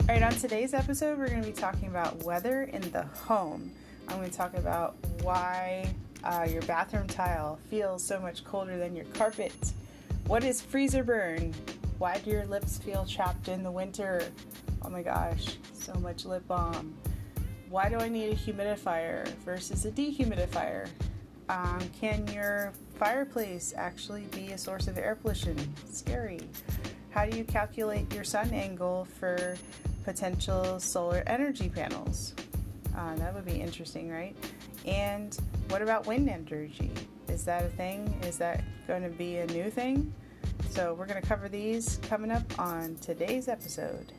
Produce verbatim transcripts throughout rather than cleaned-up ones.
All right, on today's episode, we're going to be talking about weather in the home. I'm going to talk about why uh, your bathroom tile feels so much colder than your carpet. What is freezer burn? Why do your lips feel chapped in the winter? Oh my gosh, so much lip balm. Why do I need a humidifier versus a dehumidifier? Um, can your fireplace actually be a source of air pollution? Scary. How do you calculate your sun angle for potential solar energy panels? Uh, that would be interesting, right? And what about wind energy? Is that a thing? Is that going to be a new thing? So we're going to cover these coming up on today's episode.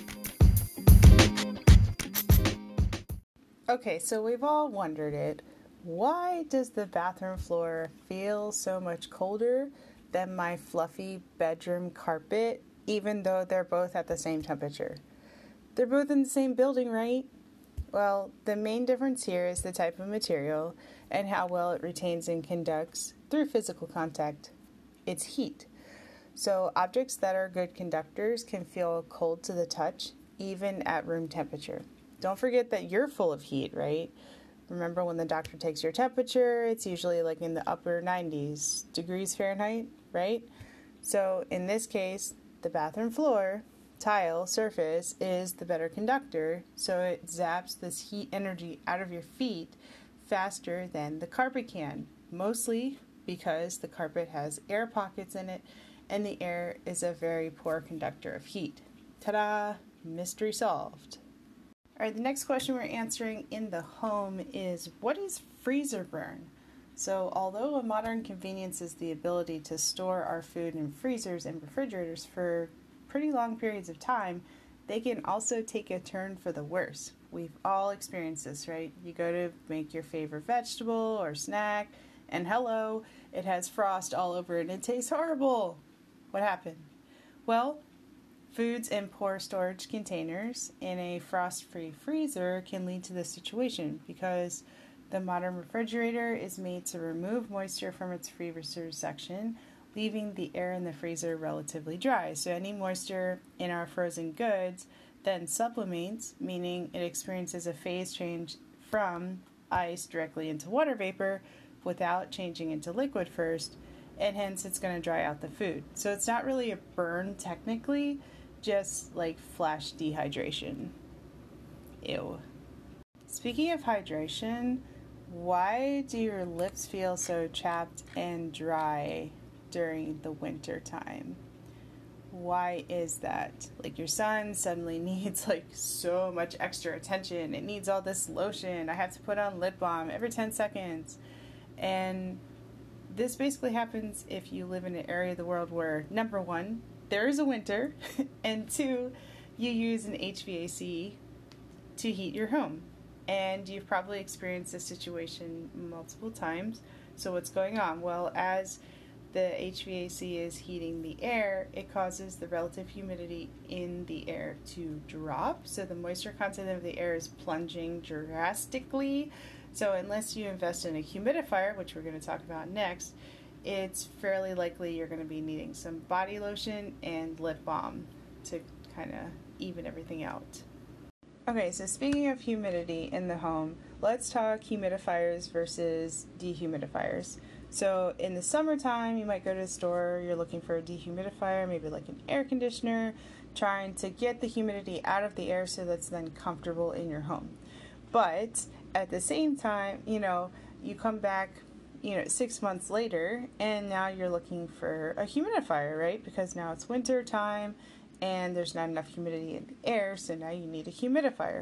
Okay, so we've all wondered it. Why does the bathroom floor feel so much colder than my fluffy bedroom carpet, even though they're both at the same temperature? They're both in the same building, right? Well, the main difference here is the type of material and how well it retains and conducts through physical contact. It's heat. So objects that are good conductors can feel cold to the touch, even at room temperature. Don't forget that you're full of heat, right? Remember when the doctor takes your temperature, it's usually like in the upper nineties degrees Fahrenheit, right? So in this case, the bathroom floor tile surface is the better conductor, so it zaps this heat energy out of your feet faster than the carpet can, mostly because the carpet has air pockets in it and the air is a very poor conductor of heat. Ta-da! Mystery solved. All right, the next question we're answering in the home is, what is freezer burn? So although a modern convenience is the ability to store our food in freezers and refrigerators for pretty long periods of time, they can also take a turn for the worse. We've all experienced this, right? You go to make your favorite vegetable or snack, and hello, it has frost all over it and it tastes horrible. What happened? Well, foods in poor storage containers in a frost-free freezer can lead to this situation because the modern refrigerator is made to remove moisture from its freezer section, leaving the air in the freezer relatively dry. So any moisture in our frozen goods then sublimates, meaning it experiences a phase change from ice directly into water vapor without changing into liquid first, and hence it's going to dry out the food. So it's not really a burn technically, just like flash dehydration. Ew. Speaking of hydration, why do your lips feel so chapped and dry during the winter time? Why is that? Like your son suddenly needs like so much extra attention. It needs all this lotion. I have to put on lip balm every ten seconds. And this basically happens if you live in an area of the world where, number one, there is a winter, and two, you use an H V A C to heat your home. And you've probably experienced this situation multiple times. So what's going on? Well, as the H V A C is heating the air, it causes the relative humidity in the air to drop. So the moisture content of the air is plunging drastically. So unless you invest in a humidifier, which we're going to talk about next, it's fairly likely you're going to be needing some body lotion and lip balm to kind of even everything out. Okay, so speaking of humidity in the home, let's talk humidifiers versus dehumidifiers. So in the summertime, you might go to the store, you're looking for a dehumidifier, maybe like an air conditioner, trying to get the humidity out of the air so that's then comfortable in your home. But at the same time, you know, you come back, you know, six months later, and now you're looking for a humidifier, right? Because now it's winter time, and there's not enough humidity in the air, so now you need a humidifier.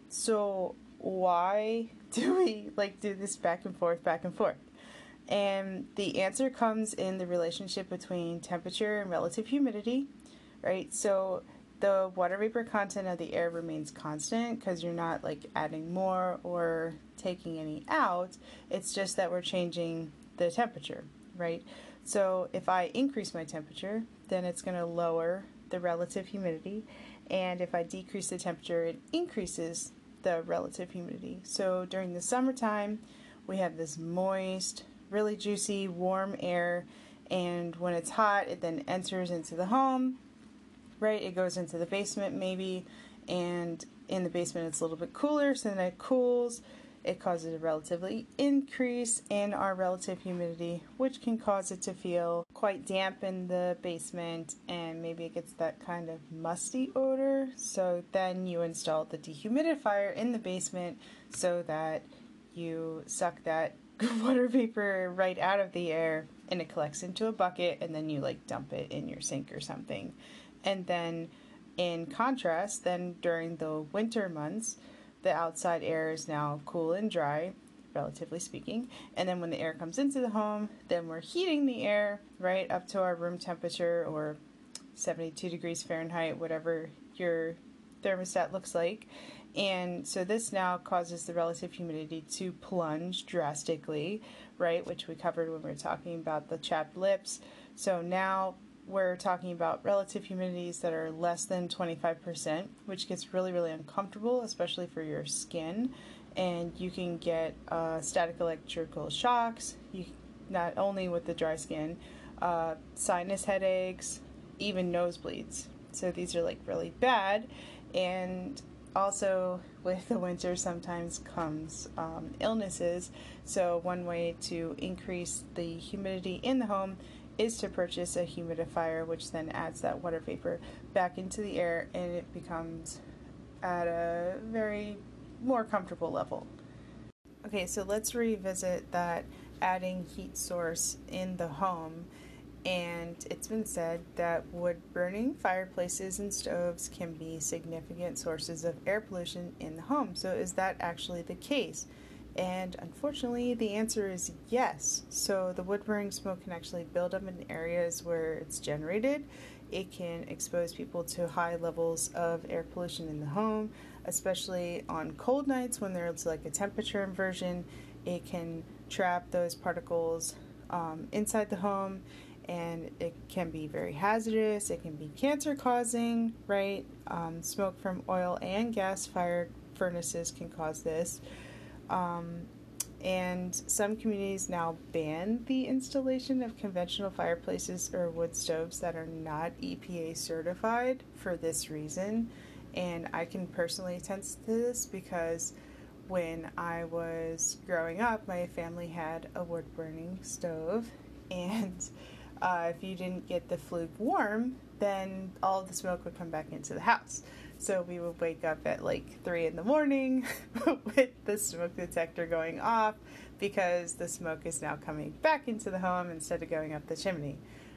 So why do we like do this back and forth, back and forth? And the answer comes in the relationship between temperature and relative humidity, right? So the water vapor content of the air remains constant because you're not like adding more or taking any out. It's just that we're changing the temperature, right? So if I increase my temperature, then it's going to lower the relative humidity, and if I decrease the temperature, it increases the relative humidity. So during the summertime, we have this moist, really juicy, warm air, and when it's hot, it then enters into the home, right? It goes into the basement maybe, and in the basement it's a little bit cooler, so then it cools. It causes a relatively increase in our relative humidity, which can cause it to feel quite damp in the basement, and maybe it gets that kind of musty odor. So then you install the dehumidifier in the basement so that you suck that water vapor right out of the air, and it collects into a bucket, and then you like dump it in your sink or something. And then in contrast, then during the winter months, the outside air is now cool and dry, relatively speaking. And then when the air comes into the home, then we're heating the air right up to our room temperature, or seventy-two degrees Fahrenheit, whatever your thermostat looks like. And so this now causes the relative humidity to plunge drastically, right? Which we covered when we were talking about the chapped lips. So now we're talking about relative humidities that are less than twenty-five percent, which gets really, really uncomfortable, especially for your skin. And you can get uh, static electrical shocks, you, not only with the dry skin, uh, sinus headaches, even nosebleeds. So these are like really bad. And also with the winter sometimes comes um, illnesses. So one way to increase the humidity in the home is to purchase a humidifier, which then adds that water vapor back into the air, and it becomes at a very more comfortable level. Okay, so let's revisit that adding heat source in the home. And it's been said that wood-burning fireplaces and stoves can be significant sources of air pollution in the home. So is that actually the case? And unfortunately, the answer is yes. So the wood-burning smoke can actually build up in areas where it's generated. It can expose people to high levels of air pollution in the home, especially on cold nights when there's like a temperature inversion. It can trap those particles um, inside the home, and it can be very hazardous. It can be cancer-causing, right? Um, smoke from oil and gas-fired furnaces can cause this. Um, and some communities now ban the installation of conventional fireplaces or wood stoves that are not E P A certified for this reason. And I can personally attest to this because when I was growing up, my family had a wood-burning stove, and uh, if you didn't get the flue warm, then all of the smoke would come back into the house. So we would wake up at like three in the morning with the smoke detector going off because the smoke is now coming back into the home instead of going up the chimney.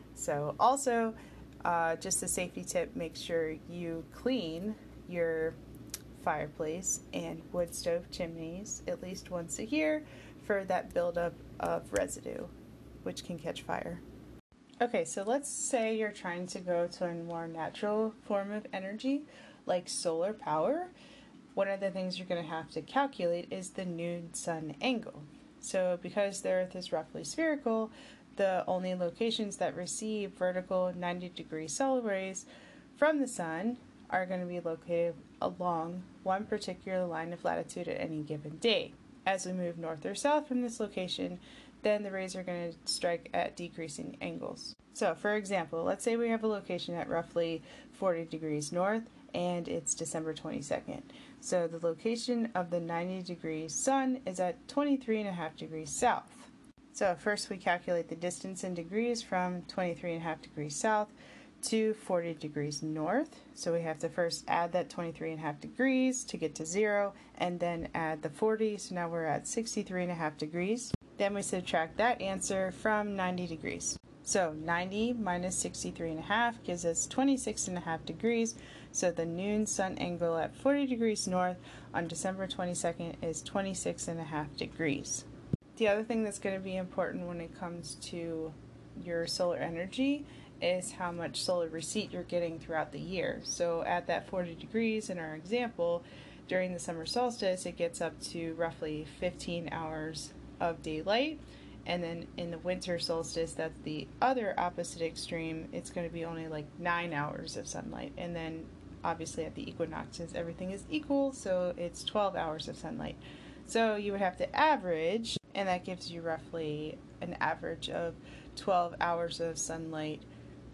So also, uh, just a safety tip, make sure you clean your fireplace and wood stove chimneys at least once a year for that buildup of residue, which can catch fire. Okay, so let's say you're trying to go to a more natural form of energy, like solar power. One of the things you're going to have to calculate is the noon-sun angle. So because the Earth is roughly spherical, the only locations that receive vertical ninety degree solar rays from the sun are going to be located along one particular line of latitude at any given day. As we move north or south from this location, then the rays are going to strike at decreasing angles. So, for example, let's say we have a location at roughly forty degrees north, and it's December twenty-second. So the location of the ninety degree sun is at twenty-three and a half degrees south. So first we calculate the distance in degrees from twenty-three and a half degrees south to forty degrees north. So we have to first add that twenty-three and a half degrees to get to zero, and then add the forty, so now we're at sixty-three and a half degrees. Then we subtract that answer from ninety degrees. So ninety minus sixty-three and a half gives us twenty-six and a half degrees. So the noon sun angle at forty degrees north on December twenty-second is twenty-six and a half degrees. The other thing that's going to be important when it comes to your solar energy is how much solar receipt you're getting throughout the year. So at that forty degrees in our example, during the summer solstice, it gets up to roughly fifteen hours of daylight. And then in the winter solstice, that's the other opposite extreme, it's going to be only like nine hours of sunlight. And then obviously at the equinoxes, everything is equal, so it's twelve hours of sunlight. So you would have to average, and that gives you roughly an average of twelve hours of sunlight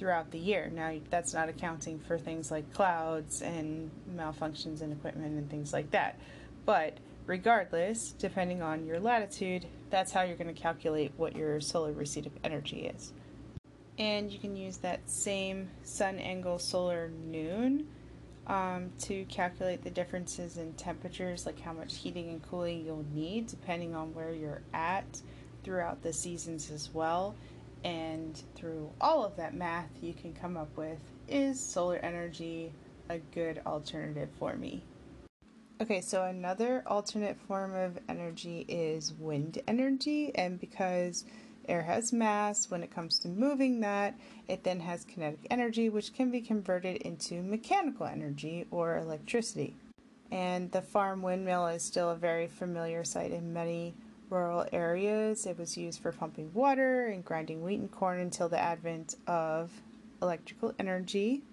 throughout the year. Now, that's not accounting for things like clouds and malfunctions in equipment and things like that. But regardless, depending on your latitude, that's how you're going to calculate what your solar receipt of energy is. And you can use that same sun angle solar noon um, to calculate the differences in temperatures, like how much heating and cooling you'll need depending on where you're at throughout the seasons as well. And through all of that math, you can come up with, is solar energy a good alternative for me? Okay, so another alternate form of energy is wind energy, and because air has mass, when it comes to moving that, it then has kinetic energy, which can be converted into mechanical energy or electricity. And the farm windmill is still a very familiar sight in many rural areas. It was used for pumping water and grinding wheat and corn until the advent of electrical energy.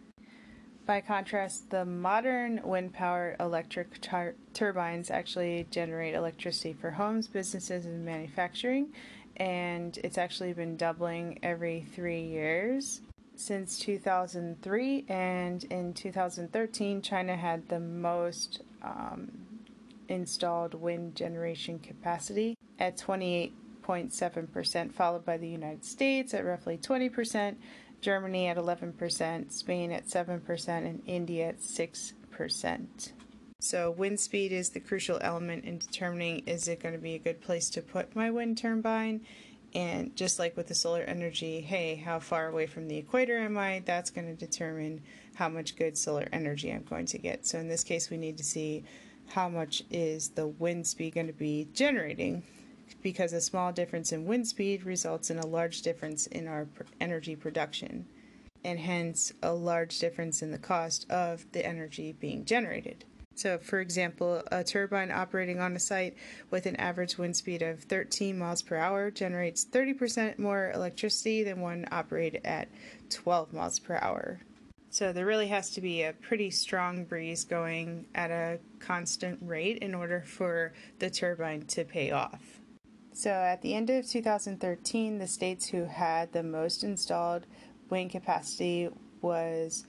By contrast, the modern wind-powered electric tur- turbines actually generate electricity for homes, businesses, and manufacturing, and it's actually been doubling every three years since two thousand three, and in two thousand thirteen, China had the most um, installed wind generation capacity at twenty-eight point seven percent, followed by the United States at roughly twenty percent, Germany at eleven percent, Spain at seven percent, and India at six percent. So wind speed is the crucial element in determining, is it going to be a good place to put my wind turbine? And just like with the solar energy, hey, how far away from the equator am I? That's going to determine how much good solar energy I'm going to get. So in this case, we need to see how much is the wind speed going to be generating, because a small difference in wind speed results in a large difference in our energy production, and hence a large difference in the cost of the energy being generated. So, for example, a turbine operating on a site with an average wind speed of thirteen miles per hour generates thirty percent more electricity than one operated at twelve miles per hour. So there really has to be a pretty strong breeze going at a constant rate in order for the turbine to pay off. So at the end of two thousand thirteen, the states who had the most installed wind capacity was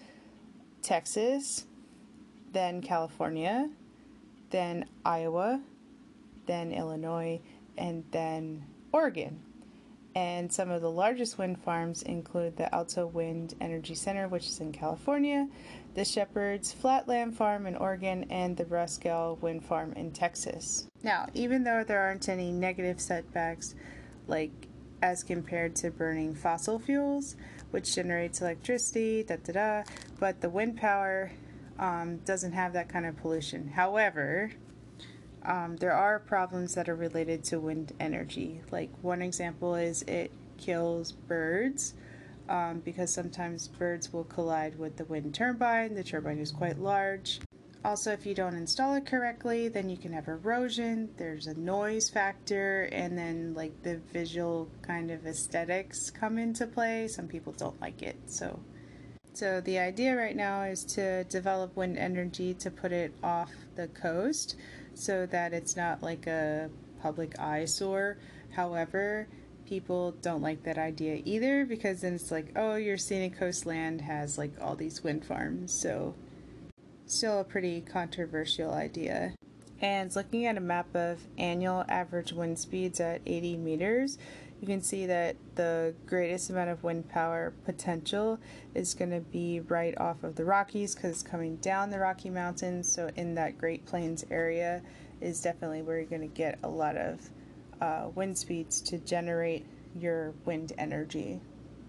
Texas, then California, then Iowa, then Illinois, and then Oregon. And some of the largest wind farms include the Alto Wind Energy Center, which is in California, the Shepherd's Flatland Farm in Oregon, and the Brusquel Wind Farm in Texas. Now, even though there aren't any negative setbacks, like as compared to burning fossil fuels, which generates electricity, da da da, but the wind power um, doesn't have that kind of pollution. However, Um, there are problems that are related to wind energy. Like one example is it kills birds um, because sometimes birds will collide with the wind turbine. The turbine is quite large. Also, if you don't install it correctly, then you can have erosion. There's a noise factor, and then like the visual kind of aesthetics come into play. Some people don't like it. So, so the idea right now is to develop wind energy to put it off the coast, so that it's not like a public eyesore. However, people don't like that idea either, because then it's like, oh, your scenic coastland has like all these wind farms. So still a pretty controversial idea. And looking at a map of annual average wind speeds at eighty meters, you can see that the greatest amount of wind power potential is going to be right off of the Rockies, because it's coming down the Rocky Mountains. So in that Great Plains area is definitely where you're going to get a lot of uh, wind speeds to generate your wind energy.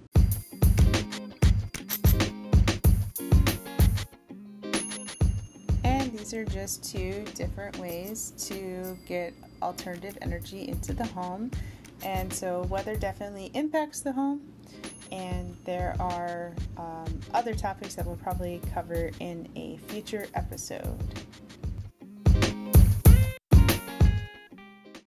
And these are just two different ways to get alternative energy into the home. And so weather definitely impacts the home, and there are um, other topics that we'll probably cover in a future episode.